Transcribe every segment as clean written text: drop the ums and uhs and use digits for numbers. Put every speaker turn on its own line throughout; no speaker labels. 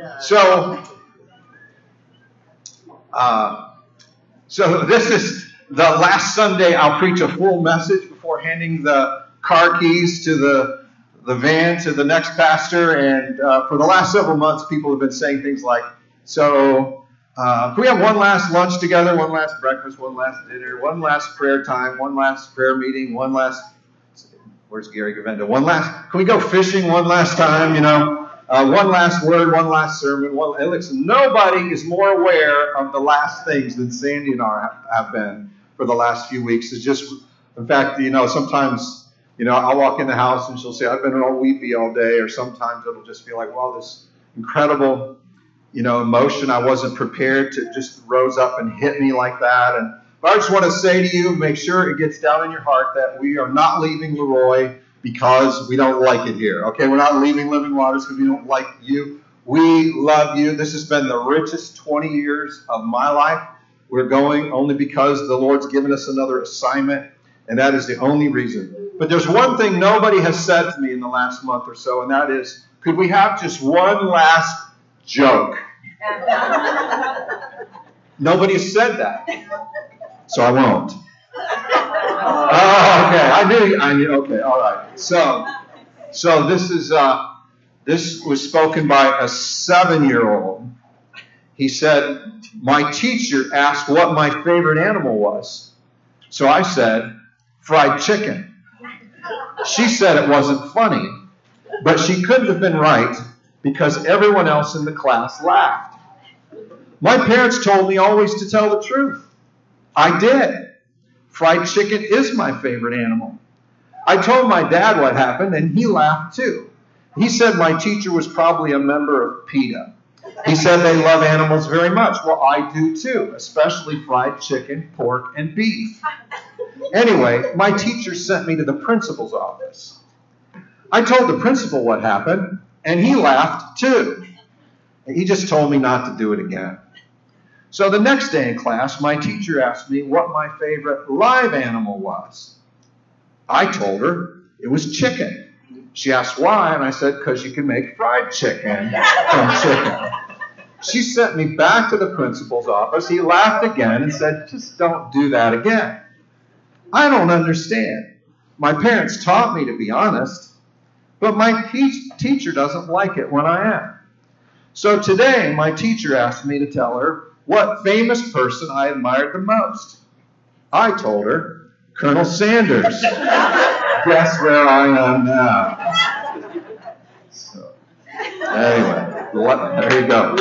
So this is the last Sunday I'll preach a full message before handing the car keys to the van to the next pastor. And for the last several months, people have been saying things like, so can we have one last lunch together, one last breakfast, one last dinner, one last prayer time, one last prayer meeting, one last, where's Gary Govenda? Can we go fishing one last time, one last word, one last sermon. And listen, nobody is more aware of the last things than Sandy and I have been for the last few weeks. It's just, in fact, sometimes, I'll walk in the house and she'll say, I've been all weepy all day. Or sometimes it'll just be like, well, this incredible, emotion I wasn't prepared to just rose up and hit me like that. But I just want to say to you, make sure it gets down in your heart that we are not leaving Leroy because we don't like it here. Okay, we're not leaving Living Waters because we don't like you. We love you. This has been the richest 20 years of my life. We're going only because the Lord's given us another assignment, and that is the only reason. But there's one thing nobody has said to me in the last month or so, and that is, could we have just one last joke? Nobody has said that, so I won't. Oh, okay. I knew. Okay, all right. So this was spoken by a 7-year-old. He said, my teacher asked what my favorite animal was. So I said, fried chicken. She said it wasn't funny, but she couldn't have been right because everyone else in the class laughed. My parents told me always to tell the truth. I did. Fried chicken is my favorite animal. I told my dad what happened, and he laughed too. He said my teacher was probably a member of PETA. He said they love animals very much. Well, I do too, especially fried chicken, pork, and beef. Anyway, my teacher sent me to the principal's office. I told the principal what happened, and he laughed too. He just told me not to do it again. So the next day in class, my teacher asked me what my favorite live animal was. I told her it was chicken. She asked why, and I said, because you can make fried chicken from chicken. She sent me back to the principal's office. He laughed again and said, just don't do that again. I don't understand. My parents taught me to be honest, but my teacher doesn't like it when I am. So today, my teacher asked me to tell her what famous person I admired the most. I told her, Colonel Sanders. Guess where I am now. So, anyway, there you go.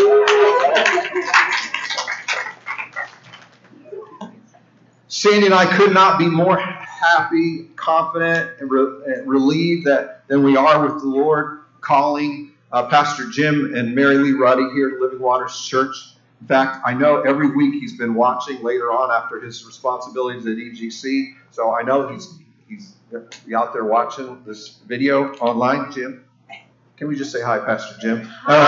Sandy and I could not be more happy, confident, and relieved than we are with the Lord calling Pastor Jim and Mary Lee Ruddy here to Living Waters Church. In fact, I know every week he's been watching later on after his responsibilities at EGC. So I know he's out there watching this video online. Jim, can we just say hi, Pastor Jim?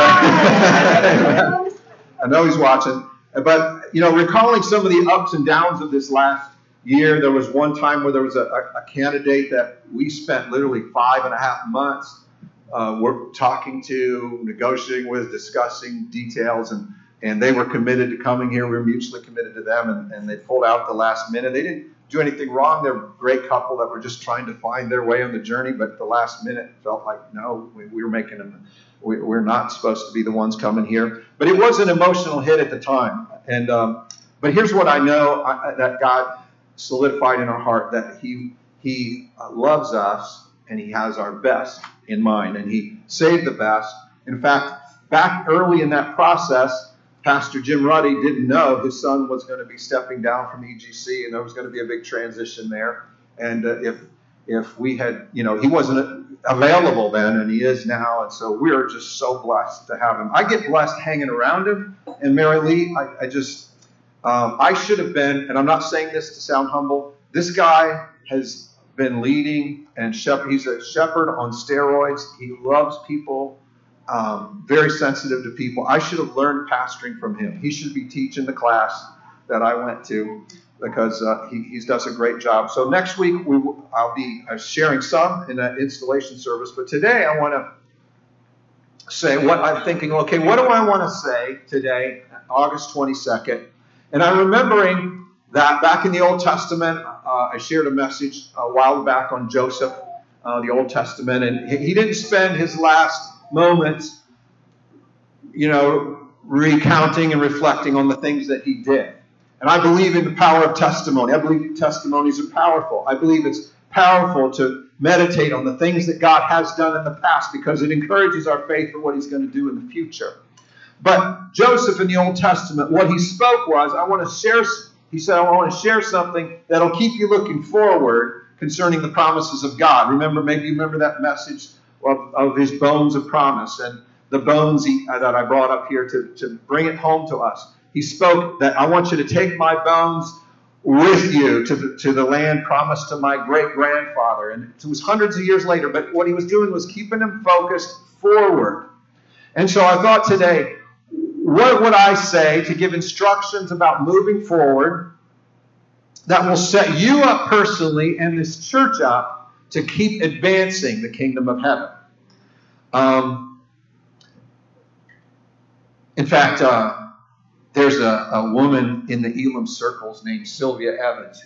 I know he's watching. But, recalling some of the ups and downs of this last year, there was one time where there was a candidate that we spent literally 5.5 months we're talking to, negotiating with, discussing details, and they were committed to coming here. We were mutually committed to them, and they pulled out the last minute. They didn't do anything wrong. They're a great couple that were just trying to find their way on the journey, but at the last minute felt like, no, we were making them. We're not supposed to be the ones coming here. But it was an emotional hit at the time. And but here's what I know that God solidified in our heart, that He loves us and He has our best in mind, and He saved the best. In fact, back early in that process, Pastor Jim Ruddy didn't know his son was going to be stepping down from EGC, and there was going to be a big transition there. And if we had, he wasn't available then, and he is now, and so we're just so blessed to have him. I get blessed hanging around him. And Mary Lee, I should have been, and I'm not saying this to sound humble, this guy has been leading and he's a shepherd on steroids. He loves people. Very sensitive to people. I should have learned pastoring from him. He should be teaching the class that I went to, because he does a great job. So next week I'll be sharing some in that installation service. But today I want say what I'm thinking, okay, what do I want to say today, August 22nd? And I'm remembering that back in the Old Testament, I shared a message a while back on Joseph, the Old Testament, and he didn't spend his last moments, recounting and reflecting on the things that he did. And I believe in the power of testimony. I believe testimonies are powerful. I believe it's powerful to meditate on the things that God has done in the past because it encourages our faith for what he's going to do in the future. But Joseph in the Old Testament, what he spoke was, I want to share something that'll keep you looking forward concerning the promises of God. Maybe you remember that message of his bones of promise and the bones that I brought up here to bring it home to us. He spoke that I want you to take my bones with you to the land promised to my great-grandfather. And it was hundreds of years later, but what he was doing was keeping him focused forward. And so I thought today, what would I say to give instructions about moving forward that will set you up personally and this church up to keep advancing the kingdom of heaven? In fact, there's a woman in the Elam circles named Sylvia Evans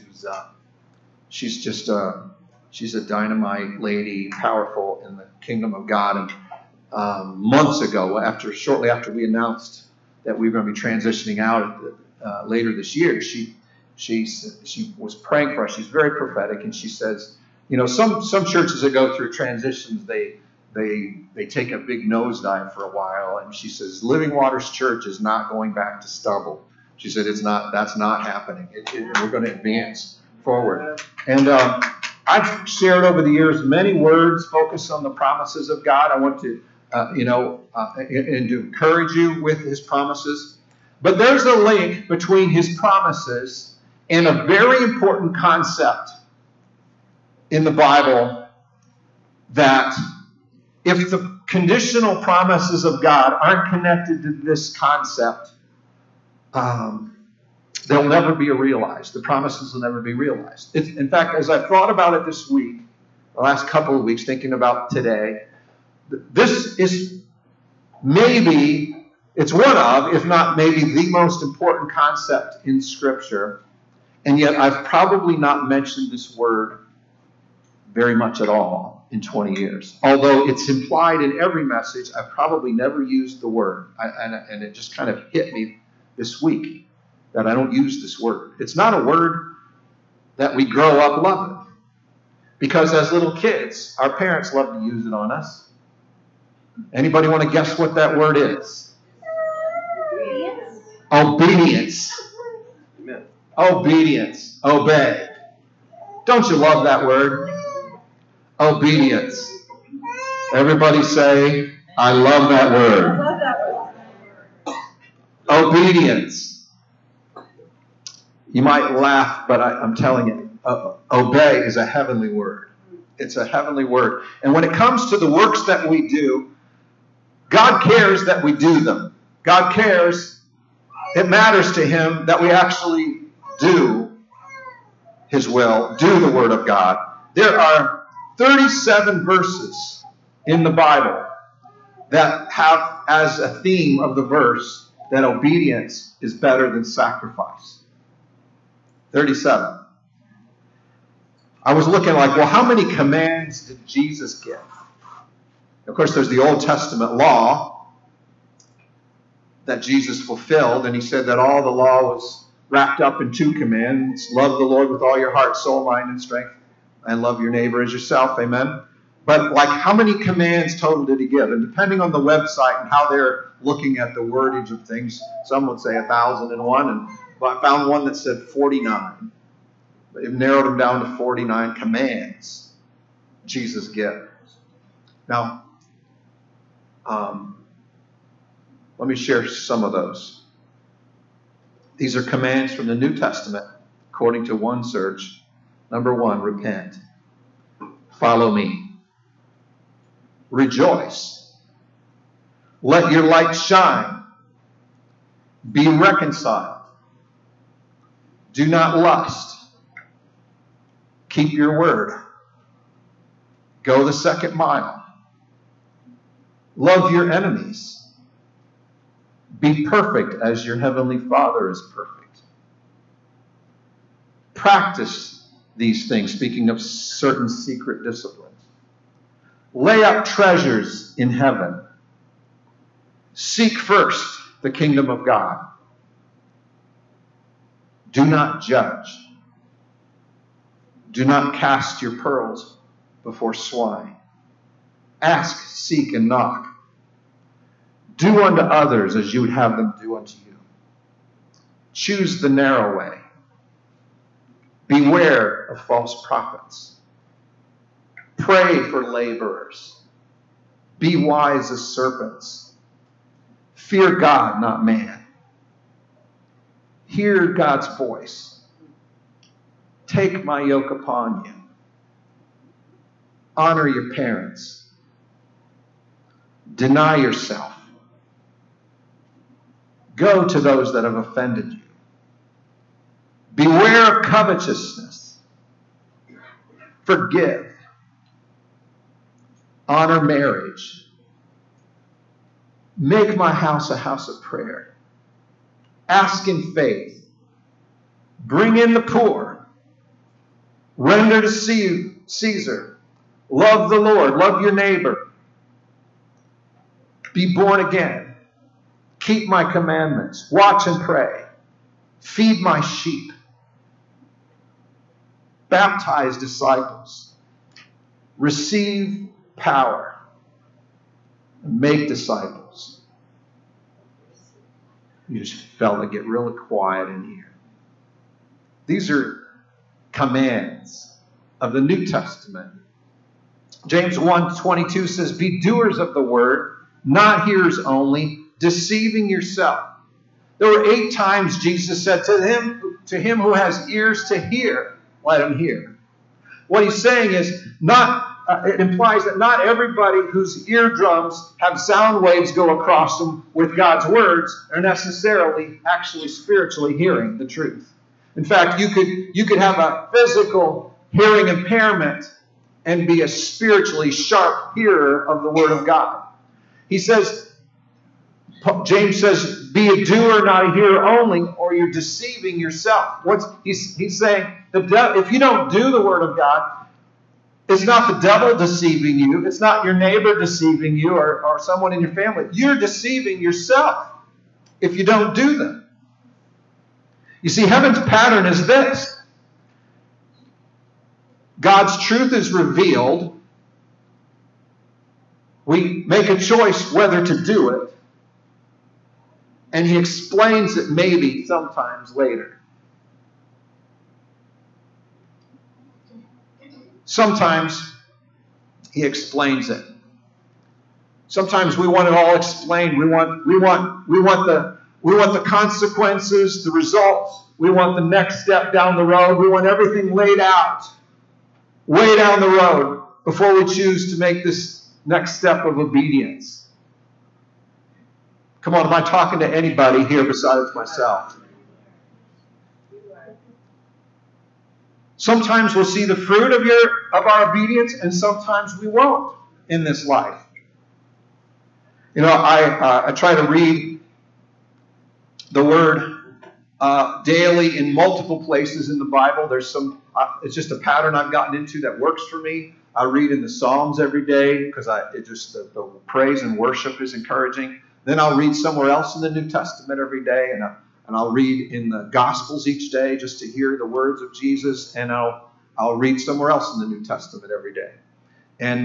she's a dynamite lady, powerful in the kingdom of God. And months ago, shortly after we announced that we were going to be transitioning out later this year, she was praying for us. She's very prophetic, and she says, some churches that go through transitions, they take a big nosedive for a while, and she says Living Waters Church is not going back to stubble. She said that's not happening. We're going to advance forward. And I've shared over the years many words focused on the promises of God. I want to and to encourage you with his promises. But there's a link between his promises and a very important concept in the Bible that if the conditional promises of God aren't connected to this concept, they'll never be realized. The promises will never be realized. In fact, as I've thought about it this week, the last couple of weeks, thinking about today, this is it's one of, if not maybe the most important concept in Scripture, and yet I've probably not mentioned this word very much at all in 20 years. Although it's implied in every message, I've probably never used the word. And it just kind of hit me this week that I don't use this word. It's not a word that we grow up loving. Because as little kids, our parents love to use it on us. Anybody want to guess what that word is? Obedience. Amen. Obedience. Obey. Don't you love that word? Obedience. Everybody say, I love that word. Obedience. You might laugh, but I'm telling you, obey is a heavenly word. It's a heavenly word. And when it comes to the works that we do, God cares that we do them. God cares. It matters to him that we actually do his will, do the word of God. There are 37 verses in the Bible that have as a theme of the verse that obedience is better than sacrifice. 37. I was looking how many commands did Jesus give? Of course, there's the Old Testament law that Jesus fulfilled, and he said that all the law was wrapped up in 2 commands. Love the Lord with all your heart, soul, mind, and strength, and love your neighbor as yourself. Amen? But how many commands total did he give? And depending on the website and how they're looking at the wordage of things, some would say 1,001, and I found one that said 49. They've narrowed them down to 49 commands Jesus gave. Now, let me share some of those. These are commands from the New Testament, according to one search. Number 1, repent. Follow me. Rejoice. Let your light shine. Be reconciled. Do not lust. Keep your word. Go the second mile. Love your enemies. Be perfect as your heavenly Father is perfect. Practice these things, speaking of certain secret disciplines. Lay up treasures in heaven. Seek first the kingdom of God. Do not judge. Do not cast your pearls before swine. Ask, seek, and knock. Do unto others as you would have them do unto you. Choose the narrow way. Beware of false prophets. Pray for laborers. Be wise as serpents. Fear God, not man. Hear God's voice. Take my yoke upon you. Honor your parents. Deny yourself. Go to those that have offended you. Beware of covetousness. Forgive. Honor marriage. Make my house a house of prayer. Ask in faith. Bring in the poor. Render to Caesar. Love the Lord. Love your neighbor. Be born again. Keep my commandments. Watch and pray. Feed my sheep. Baptize disciples. Receive power. And make disciples. You just felt it get really quiet in here. These are commands of the New Testament. James 1:22 says, be doers of the word, not hearers only, deceiving yourself. There were 8 times Jesus said to him who has ears to hear, let him hear. What he's saying is, it implies that not everybody whose eardrums have sound waves go across them with God's words are necessarily actually spiritually hearing the truth. In fact, you could have a physical hearing impairment and be a spiritually sharp hearer of the Word of God. James says, be a doer, not a hearer only, or you're deceiving yourself. He's saying, if you don't do the Word of God, it's not the devil deceiving you. It's not your neighbor deceiving you or someone in your family. You're deceiving yourself if you don't do them. You see, heaven's pattern is this. God's truth is revealed. We make a choice whether to do it. And he explains it maybe sometimes later. Sometimes he explains it. Sometimes we want it all explained. We want the consequences, the results. We want the next step down the road. We want everything laid out, way down the road, before we choose to make this next step of obedience. Come on, am I talking to anybody here besides myself? Sometimes we'll see the fruit of our obedience, and sometimes we won't in this life. You know, I try to read the Word daily in multiple places in the Bible. There's it's just a pattern I've gotten into that works for me. I read in the Psalms every day because the praise and worship is encouraging. Then I'll read somewhere else in the New Testament every day, and I'll read in the Gospels each day just to hear the words of Jesus, and I'll read somewhere else in the New Testament every day. And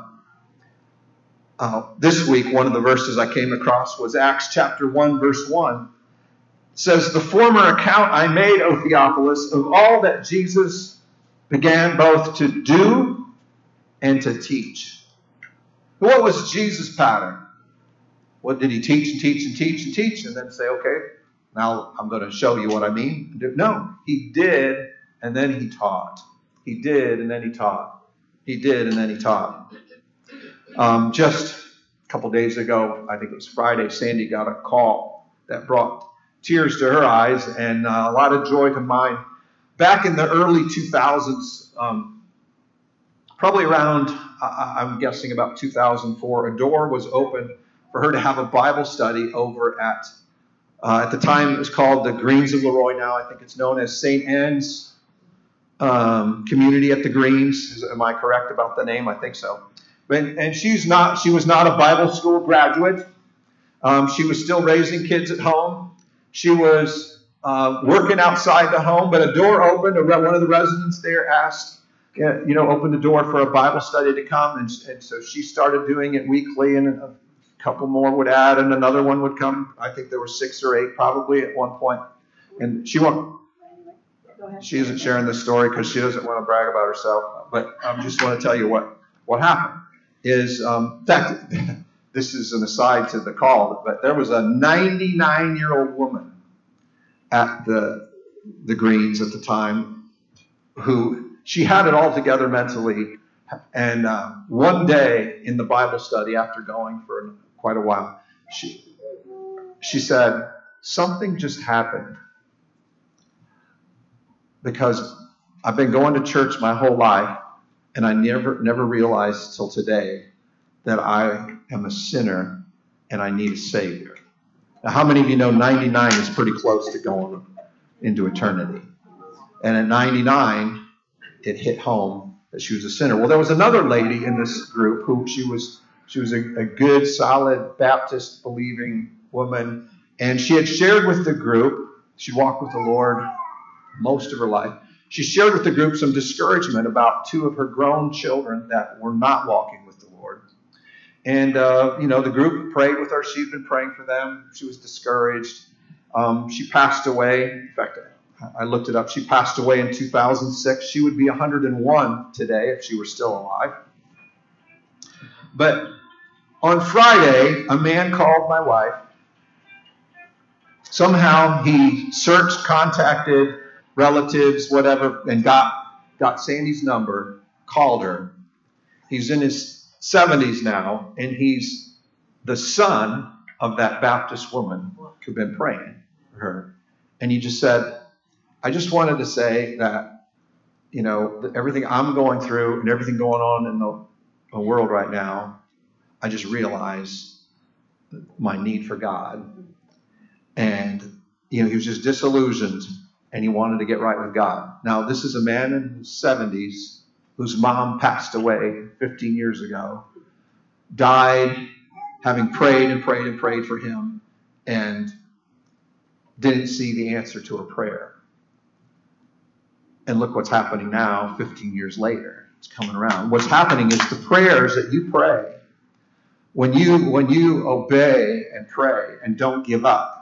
this week, one of the verses I came across was Acts chapter 1, verse 1. It says, the former account I made, O Theophilus, of all that Jesus began both to do and to teach. What was Jesus' pattern? What did he teach and teach and teach and teach and then say, okay, now I'm going to show you what I mean? No, he did and then he taught. He did and then he taught. He did and then he taught. Just a couple days ago, I think it was Friday, Sandy got a call that brought tears to her eyes and a lot of joy to mine. Back in the early 2000s, probably around, I'm guessing about 2004, a door was opened for her to have a Bible study over at the time it was called the Greens of Leroy. Now I think it's known as St. Anne's Community at the Greens. Am I correct about the name? I think so. And she was not a Bible school graduate. She was still raising kids at home. She was working outside the home, but a door opened. One of the residents there asked, opened the door for a Bible study to come, and so she started doing it weekly, and a couple more would add, and another one would come. I think there were 6 or 8 probably at one point. And she isn't sharing this story because she doesn't want to brag about herself, but I just want to tell you what happened is, in fact, this is an aside to the call, but there was a 99-year-old woman at the Greens at the time who she had it all together mentally. And one day in the Bible study, after going for quite a while, she said, something just happened. Because I've been going to church my whole life, and I never realized till today that I am a sinner and I need a Savior. Now, how many of you know 99 is pretty close to going into eternity? And at 99, it hit home that she was a sinner. Well, there was another lady in this group who she was a good, solid, Baptist believing woman, and she had shared with the group. She walked with the Lord most of her life. She shared with the group some discouragement about 2 of her grown children that were not walking with the Lord. And, the group prayed with her. She'd been praying for them. She was discouraged. She passed away. In fact, I looked it up. She passed away in 2006. She would be 101 today if she were still alive. But on Friday, a man called my wife. Somehow he searched, contacted relatives, whatever, and got Sandy's number, called her. He's in his 70s now, and he's the son of that Baptist woman who'd been praying for her. And he just said, I just wanted to say that, everything I'm going through and everything going on in the world right now, I just realized my need for God. And, he was just disillusioned, and he wanted to get right with God. Now, this is a man in his 70s whose mom passed away 15 years ago, died having prayed and prayed and prayed for him, and didn't see the answer to her prayer. And look what's happening now, 15 years later. It's coming around. What's happening is the prayers that you pray, when you obey and pray and don't give up,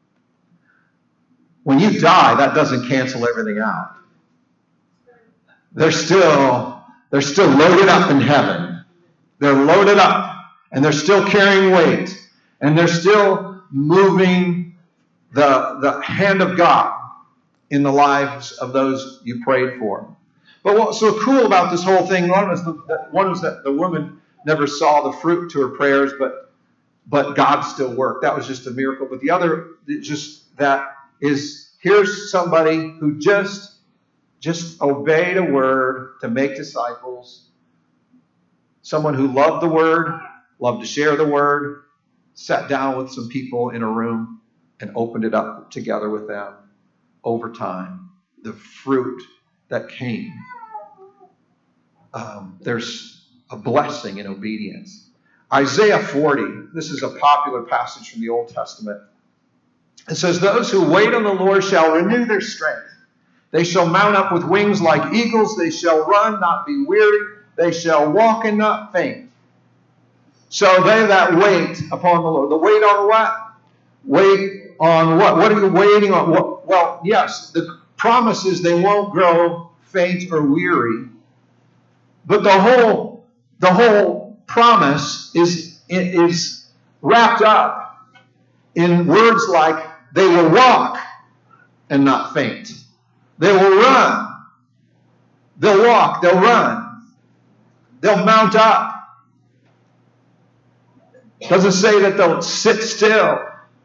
when you die, that doesn't cancel everything out. They're still loaded up in heaven. They're loaded up, and they're still carrying weight, and they're still moving the hand of God in the lives of those you prayed for. But what's so cool about this whole thing, one was that the woman never saw the fruit to her prayers, but God still worked. That was just a miracle. But the other, just that is, here's somebody who just obeyed a word to make disciples. Someone who loved the word, loved to share the word, sat down with some people in a room and opened it up together with them. Over time, the fruit that came. There's a blessing in obedience. Isaiah 40, this is a popular passage from the Old Testament. It says, those who wait on the Lord shall renew their strength. They shall mount up with wings like eagles. They shall run, not be weary. They shall walk and not faint. So they that wait upon the Lord. The wait on what? Wait on what? What are you waiting on? Well, yes, the promise is they won't grow faint or weary. But the whole promise is wrapped up in words like they will walk and not faint. They will run. They'll walk. They'll run. They'll mount up. It doesn't say that they'll sit still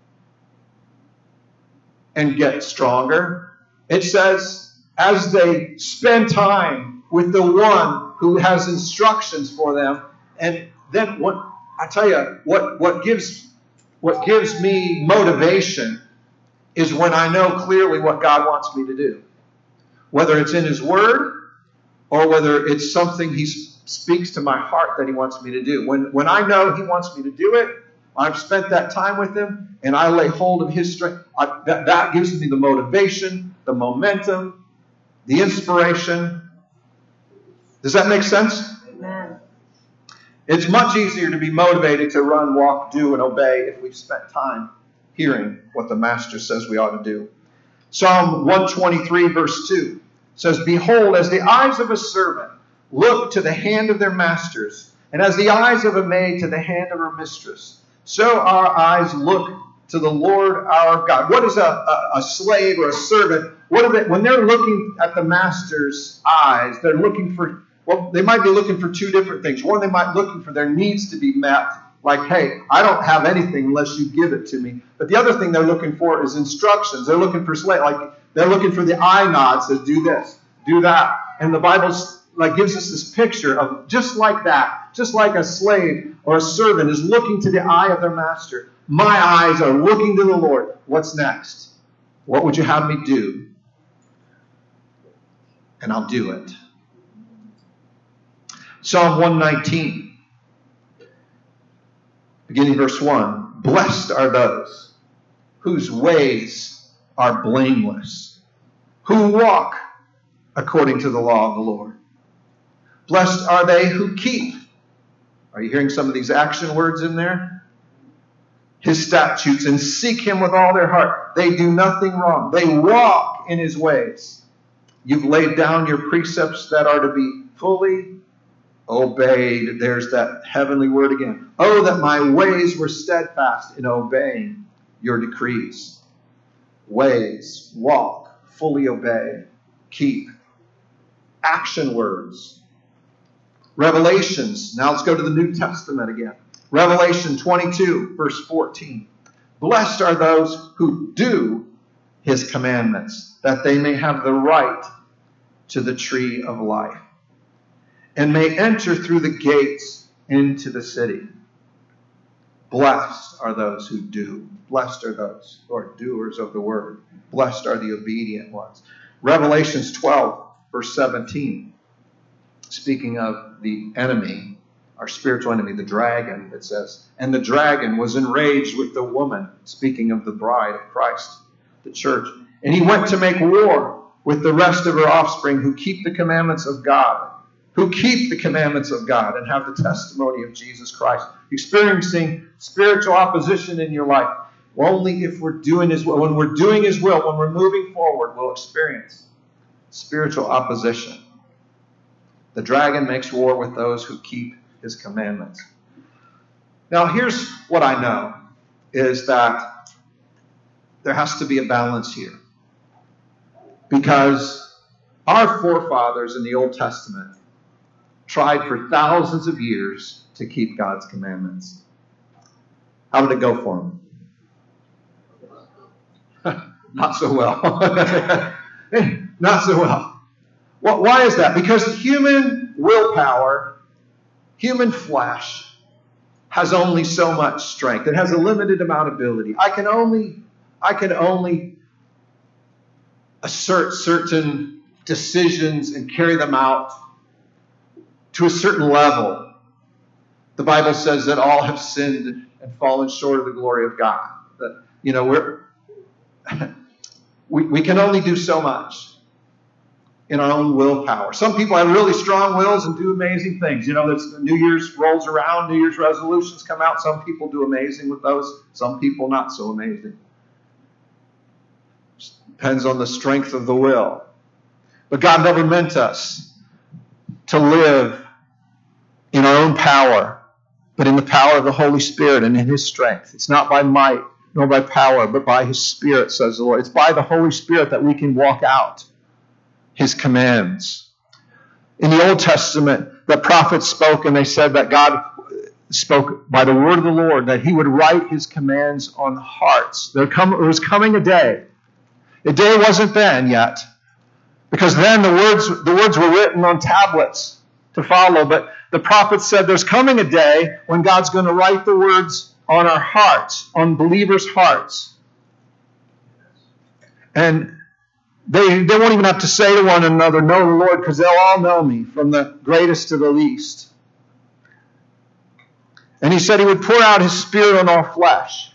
and get stronger. It says, as they spend time with the one who has instructions for them. And then what gives me motivation is when I know clearly what God wants me to do. Whether it's in His Word or whether it's something He speaks to my heart that He wants me to do. When I know He wants me to do it, I've spent that time with Him, and I lay hold of His strength. That gives me the motivation, the momentum, the inspiration. Does that make sense?
Amen.
It's much easier to be motivated to run, walk, do, and obey if we've spent time hearing what the Master says we ought to do. Psalm 123, verse 2 says, "Behold, as the eyes of a servant look to the hand of their masters, and as the eyes of a maid to the hand of her mistress, so our eyes look to the Lord our God." What is a slave or a servant? When they're looking at the master's eyes, they're looking for, well, they might be looking for two different things. One, they might be looking for their needs to be met, like, hey, I don't have anything unless you give it to me. But the other thing they're looking for is instructions. They're looking for they're looking for the eye nod, says do this, do that. And the Bible gives us this picture of just like that, just like a slave or a servant is looking to the eye of their master. My eyes are looking to the Lord. What's next? What would you have me do? And I'll do it. Psalm 119, beginning verse 1. "Blessed are those whose ways are blameless, who walk according to the law of the Lord. Blessed are they who keep," are you hearing some of these action words in there? "His statutes and seek Him with all their heart. They do nothing wrong. They walk in His ways. You've laid down your precepts that are to be fully obeyed." There's that heavenly word again. "Oh, that my ways were steadfast in obeying your decrees." Ways, walk, fully obey, keep. Action words. Revelations. Now let's go to the New Testament again. Revelation 22, verse 14. "Blessed are those who do His commandments, that they may have the right to the tree of life, and may enter through the gates into the city." Blessed are those who do. Blessed are those who are doers of the word. Blessed are the obedient ones. Revelations 12, verse 17. Speaking of the enemy, our spiritual enemy, the dragon, it says, "And the dragon was enraged with the woman," speaking of the bride of Christ, the church, "and he went to make war with the rest of her offspring who keep the commandments of God," who keep the commandments of God and have the testimony of Jesus Christ. Experiencing spiritual opposition in your life. Only if we're doing His will. When we're doing His will, when we're moving forward, we'll experience spiritual opposition. The dragon makes war with those who keep His commandments. Now, here's what I know, is that there has to be a balance here. Because our forefathers in the Old Testament tried for thousands of years to keep God's commandments. How did it go for them? Not so well. Not so well. Why is that? Because human willpower, human flesh, has only so much strength. It has a limited amount of ability. I can only assert certain decisions and carry them out to a certain level. The Bible says that all have sinned and fallen short of the glory of God. That, we can only do so much in our own willpower. Some people have really strong wills and do amazing things. New Year's rolls around, New Year's resolutions come out. Some people do amazing with those. Some people not so amazing. Depends on the strength of the will. But God never meant us to live in our own power, but in the power of the Holy Spirit and in His strength. It's not by might nor by power, but by His Spirit, says the Lord. It's by the Holy Spirit that we can walk out His commands. In the Old Testament, the prophets spoke, and they said that God spoke by the word of the Lord, that He would write His commands on hearts. There was coming a day. The day wasn't then yet, because then the words were written on tablets, to follow. But the prophet said there's coming a day when God's going to write the words on our hearts, on believers' hearts. And they won't even have to say to one another, know the Lord, because they'll all know me, from the greatest to the least. And he said he would pour out his Spirit on all flesh.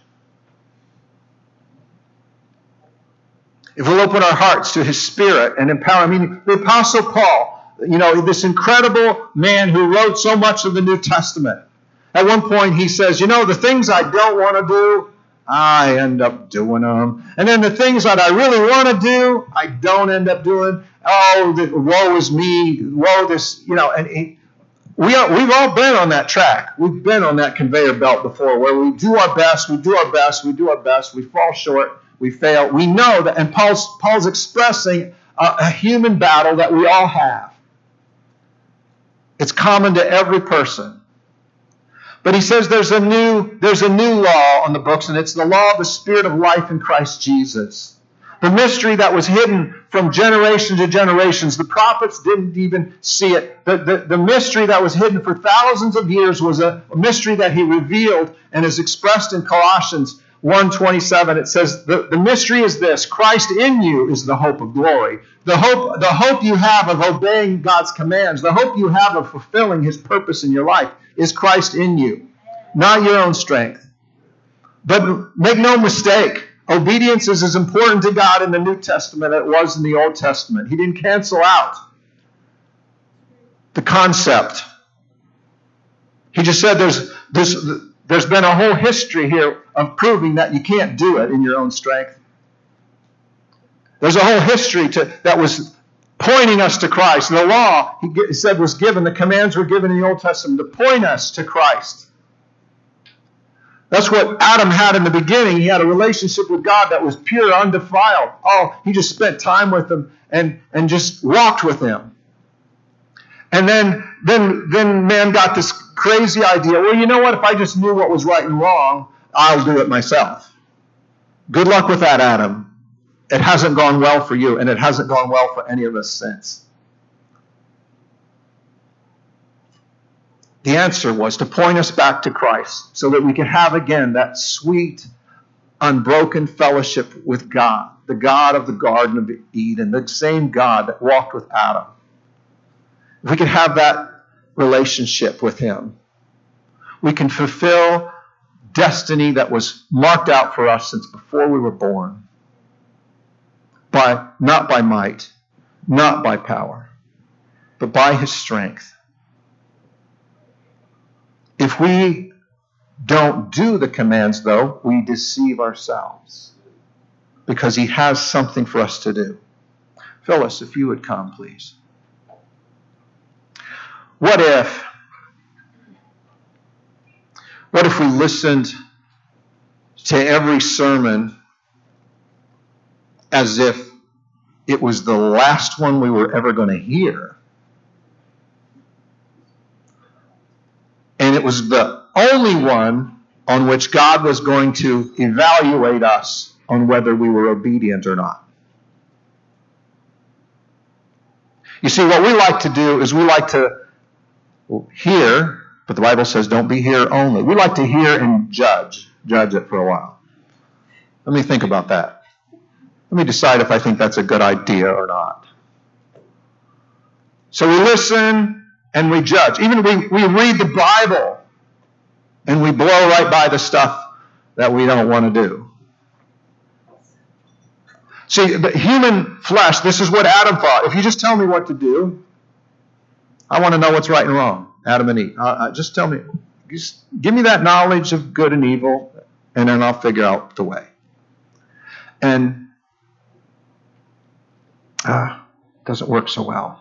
If we'll open our hearts to his Spirit and empower. I mean, the Apostle Paul, this incredible man who wrote so much of the New Testament. At one point he says, the things I don't want to do, I end up doing them. And then the things that I really want to do, I don't end up doing. Oh, woe is me. Woe this, and we've all been on that track. We've been on that conveyor belt before where we do our best, we fall short, we fail. We know that, and Paul's expressing a human battle that we all have. It's common to every person. But he says there's a new law on the books, and it's the law of the Spirit of life in Christ Jesus. The mystery that was hidden from generation to generations. The prophets didn't even see it. The mystery that was hidden for thousands of years was a mystery that he revealed and is expressed in Colossians 1:27. It says, the mystery is this: Christ in you is the hope of glory. The hope you have of obeying God's commands, the hope you have of fulfilling his purpose in your life is Christ in you, not your own strength. But make no mistake, obedience is as important to God in the New Testament as it was in the Old Testament. He didn't cancel out the concept. He just said there's been a whole history here of proving that you can't do it in your own strength. There's a whole history that was pointing us to Christ. The law, he said, was given. The commands were given in the Old Testament to point us to Christ. That's what Adam had in the beginning. He had a relationship with God that was pure, undefiled. Oh, he just spent time with him and just walked with him. And then man got this crazy idea. Well, you know what? If I just knew what was right and wrong, I'll do it myself. Good luck with that, Adam. It hasn't gone well for you, and it hasn't gone well for any of us since. The answer was to point us back to Christ so that we can have again that sweet, unbroken fellowship with God, the God of the Garden of Eden, the same God that walked with Adam. If we can have that relationship with him, we can fulfill destiny that was marked out for us since before we were born. Not by might, not by power, but by his strength. If we don't do the commands, though, we deceive ourselves because he has something for us to do. Phyllis, if you would come, please. What if we listened to every sermon as if it was the last one we were ever going to hear? And it was the only one on which God was going to evaluate us on whether we were obedient or not. You see, what we like to do is we like to hear, but the Bible says don't be hear only. We like to hear and judge it for a while. Let me think about that. Let me decide if I think that's a good idea or not. So we listen and we judge. Even we read the Bible and we blow right by the stuff that we don't want to do. See, the human flesh, this is what Adam thought. If you just tell me what to do, I want to know what's right and wrong. Adam and Eve. Just tell me. Just give me that knowledge of good and evil, and then I'll figure out the way. And it doesn't work so well.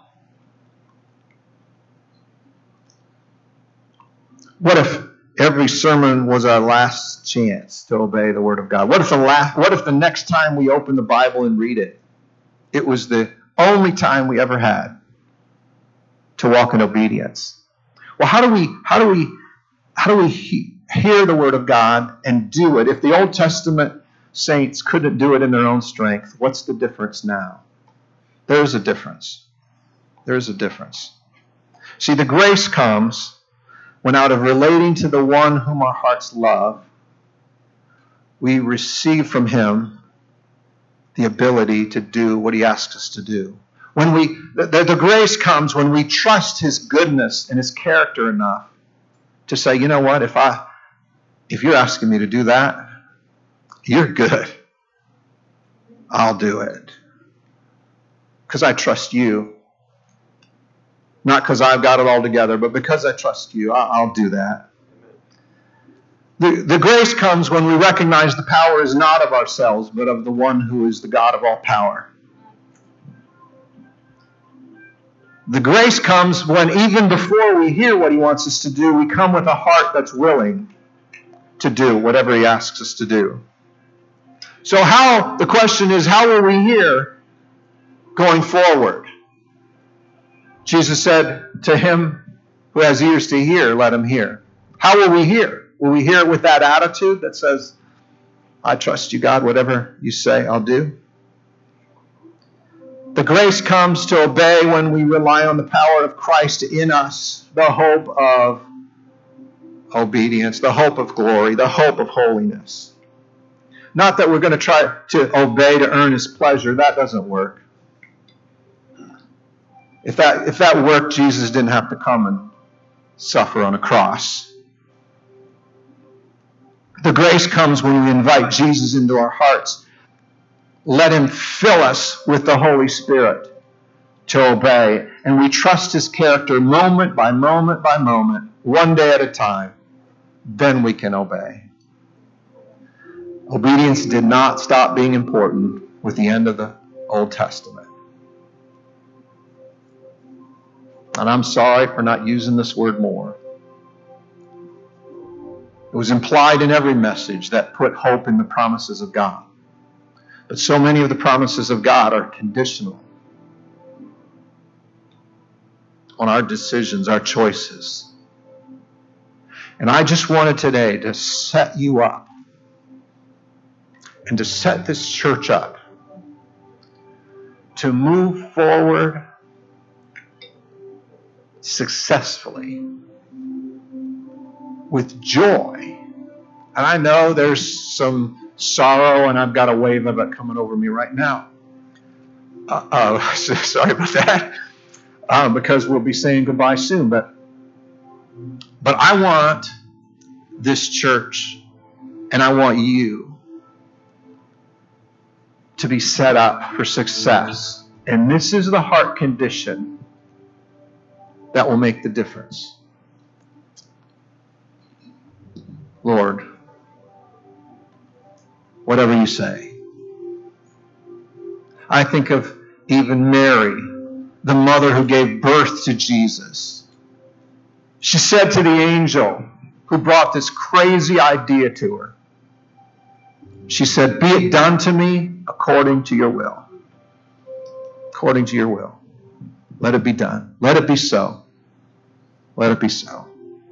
What if every sermon was our last chance to obey the Word of God? What if the next time we open the Bible and read it, it was the only time we ever had to walk in obedience? Well, how do we hear the Word of God and do it? If the Old Testament saints couldn't do it in their own strength, what's the difference now? There is a difference. There is a difference. See, the grace comes when out of relating to the one whom our hearts love, we receive from him the ability to do what he asks us to do. When the grace comes when we trust his goodness and his character enough to say, you know what, if you're asking me to do that, you're good. I'll do it. Because I trust you. Not because I've got it all together, but because I trust you, I'll do that. The grace comes when we recognize the power is not of ourselves, but of the one who is the God of all power. The grace comes when even before we hear what he wants us to do, we come with a heart that's willing to do whatever he asks us to do. So the question is, how will we hear going forward? Jesus said to him who has ears to hear, let him hear. How will we hear? Will we hear it with that attitude that says, I trust you, God, whatever you say, I'll do? The grace comes to obey when we rely on the power of Christ in us, the hope of obedience, the hope of glory, the hope of holiness. Not that we're going to try to obey to earn his pleasure. That doesn't work. If that worked, Jesus didn't have to come and suffer on a cross. The grace comes when we invite Jesus into our hearts. Let him fill us with the Holy Spirit to obey. And we trust his character moment by moment by moment, one day at a time. Then we can obey. Obedience did not stop being important with the end of the Old Testament. And I'm sorry for not using this word more. It was implied in every message that put hope in the promises of God. But so many of the promises of God are conditional on our decisions, our choices. And I just wanted today to set you up and to set this church up to move forward successfully with joy. And I know there's some sorrow, and I've got a wave of it coming over me right now. Sorry about that. Because we'll be saying goodbye soon. But I want this church, and I want you to be set up for success. And this is the heart condition that will make the difference. Lord, whatever you say. I think of even Mary, the mother who gave birth to Jesus. She said to the angel who brought this crazy idea to her, she said, be it done to me according to your will. According to your will. Let it be done. Let it be so. Let it be so.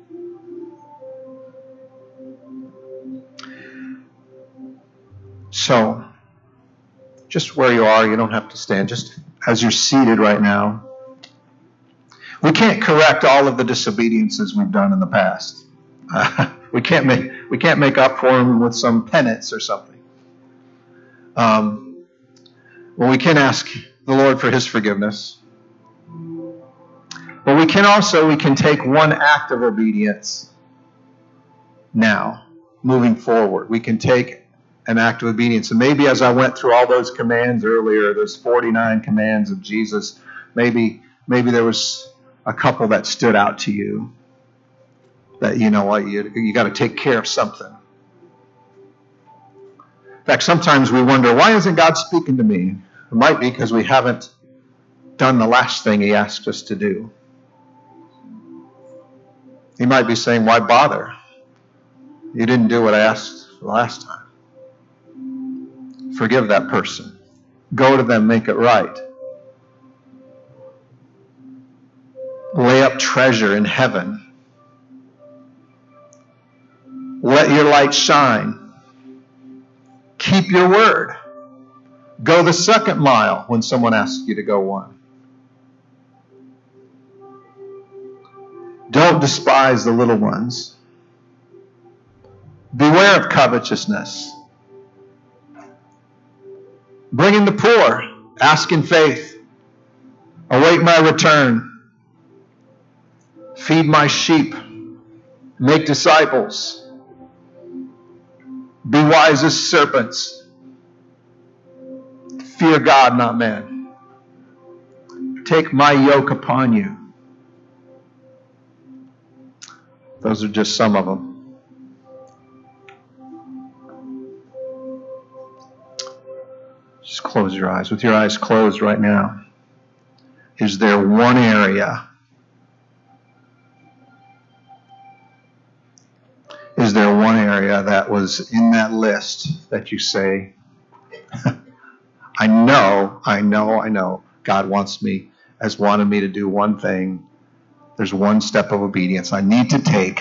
So, just where you are, you don't have to stand. Just as you're seated right now. We can't correct all of the disobediences we've done in the past. We can't make up for them with some penance or something. Well, we can ask the Lord for his forgiveness. But we can take one act of obedience now, moving forward. We can take an act of obedience. And maybe as I went through all those commands earlier, those 49 commands of Jesus, maybe there was a couple that stood out to you that, you know what, you got to take care of something. In fact, sometimes we wonder, why isn't God speaking to me? It might be because we haven't done the last thing he asked us to do. He might be saying, why bother? You didn't do what I asked the last time. Forgive that person. Go to them, make it right. Lay up treasure in heaven. Let your light shine. Keep your word. Go the second mile when someone asks you to go one. Don't despise the little ones. Beware of covetousness. Bring in the poor. Ask in faith. Await my return. Feed my sheep. Make disciples. Be wise as serpents. Fear God, not man. Take my yoke upon you. Those are just some of them. Just close your eyes. With your eyes closed right now, is there one area? Is there one area that was in that list that you say, I know God has wanted me to do one thing. There's one step of obedience I need to take.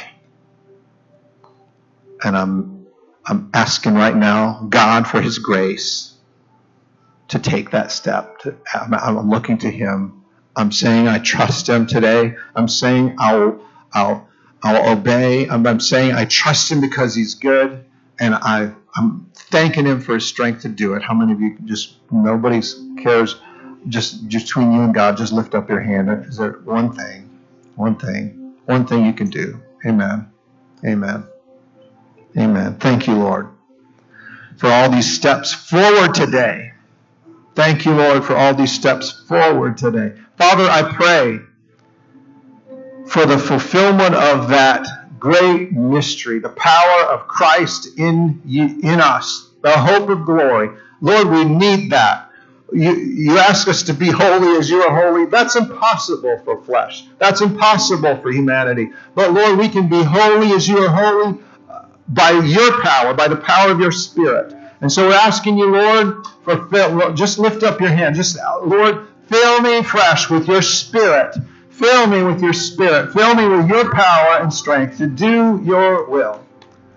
And I'm asking right now, God, for his grace to take that step. I'm looking to him. I'm saying I trust him today. I'm saying I'll obey. I'm saying I trust him because he's good. And I'm thanking him for his strength to do it. How many of you nobody cares, just between you and God, just lift up your hand. Is there one thing you can do? Amen. Amen. Amen. Thank you, Lord, for all these steps forward today. Thank you, Lord, for all these steps forward today. Father, I pray for the fulfillment of that great mystery, the power of Christ in us, the hope of glory. Lord, we need that. You ask us to be holy as you are holy. That's impossible for flesh. That's impossible for humanity. But Lord, we can be holy as you are holy by your power, by the power of your Spirit. And so we're asking you, Lord, just lift up your hand. Lord, fill me fresh with your Spirit. Fill me with your Spirit. Fill me with your power and strength to do your will.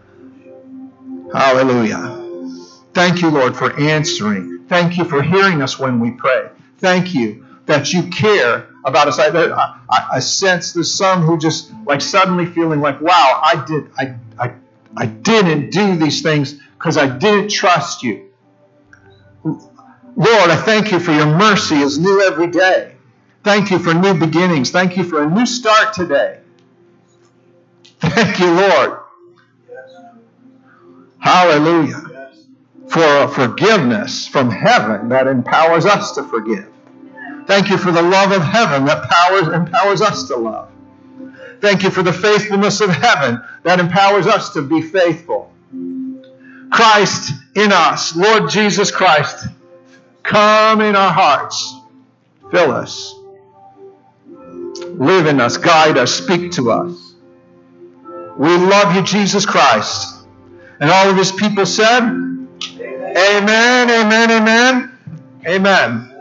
Hallelujah. Thank you, Lord, for answering. Thank you for hearing us when we pray. Thank you that you care about us. I sense there's some who just suddenly feeling like, wow, I didn't do these things because I didn't trust you. Lord, I thank you for your mercy is new every day. Thank you for new beginnings. Thank you for a new start today. Thank you, Lord. Hallelujah. For forgiveness from heaven that empowers us to forgive. Thank you for the love of heaven that empowers us to love. Thank you for the faithfulness of heaven that empowers us to be faithful. Christ in us, Lord Jesus Christ, come in our hearts. Fill us. Live in us, guide us, speak to us. We love you, Jesus Christ. And all of his people said, amen, amen, amen, amen.